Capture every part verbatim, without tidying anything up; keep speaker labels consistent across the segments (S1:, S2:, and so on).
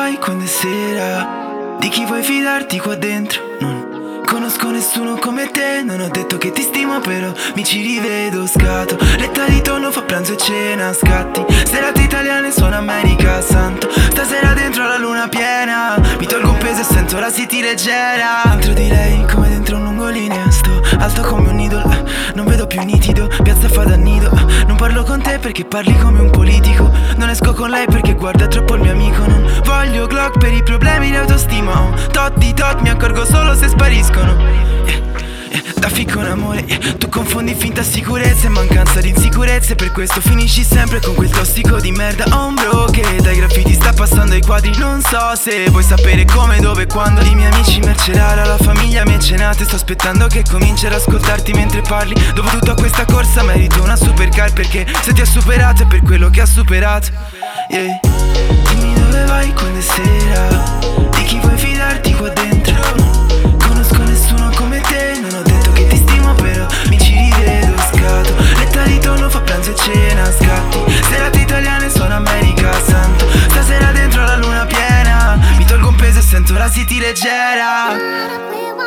S1: vai quando è sera? Di chi vuoi fidarti qua dentro? Non conosco nessuno come te. Non ho detto che ti stimo, però mi ci rivedo. Scatto, letta di tonno, fa pranzo e cena. Scatti, serate italiane, suona America Santo. Stasera dentro la luna piena, mi tolgo un peso e sento la city leggera. Dentro di lei come dentro un lungolinea. Sto alto come un idolo, non vedo più nitido. Piazza fa da nido, non parlo con te perché parli come un politico. Non esco con lei perché guarda troppo il mio amico. Non voglio Glock per i problemi di autostima. Oh, tot di tot mi accorgo solo se spariscono. yeah, yeah, Da ficco un amore, yeah. Tu confondi finta sicurezza e mancanza di insicurezze. Per questo finisci sempre con quel tossico di merda ombro che dai graffiti sta passando ai quadri. Non so se vuoi sapere come, dove, quando. I miei amici mercerara, la famiglia mecenate. Sto aspettando che cominci ad ascoltarti mentre parli. Dopo tutta questa corsa merito una supercar, perché se ti ha superato è per quello che ha superato. yeah. Dimmi dove vai quando è sera, di chi vuoi fidarti qua dentro. Non conosco nessuno come te. Non ho detto che ti stimo, però mi ci rivedo. Scatto, letta di tonno, fa pranzo e cena. Scatti, serate italiane, suona America Santo. Stasera dentro la luna piena, mi tolgo un peso e sento la city leggera.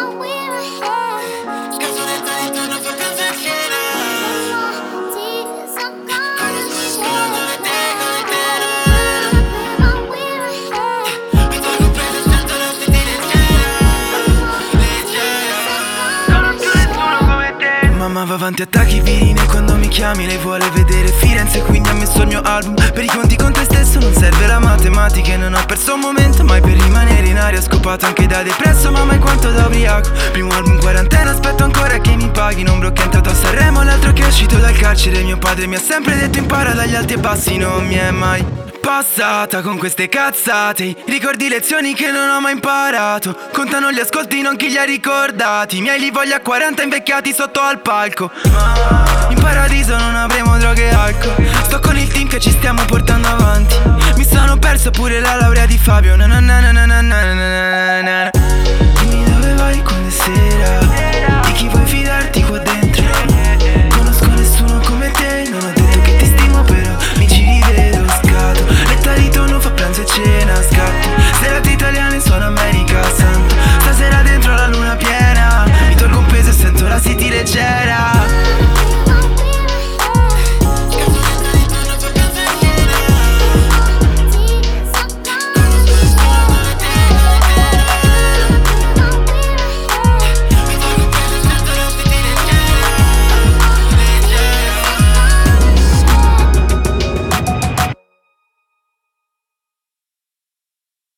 S1: Mamma va avanti attacchi virine quando mi chiami. Lei vuole vedere Firenze, quindi ha messo il mio album. Per i conti con te stesso non serve la matematica. E non ho perso un momento mai per rimanere in aria. Scopato anche da depresso, ma mai quanto da ubriaco. Primo album quarantena, aspetto ancora che mi paghi. Un bro che è entrato a Sanremo, l'altro che è uscito dal carcere. Mio padre mi ha sempre detto impara dagli alti e bassi. Non mi è mai passata con queste cazzate. Ricordi lezioni che non ho mai imparato. Contano gli ascolti, non chi li ha ricordati. I miei li voglio a quaranta invecchiati sotto al palco. In paradiso non avremo droghe e alcol. Sto con il team che ci stiamo portando avanti. Mi sono perso pure la laurea di Fabio. Na na na na na na na na na.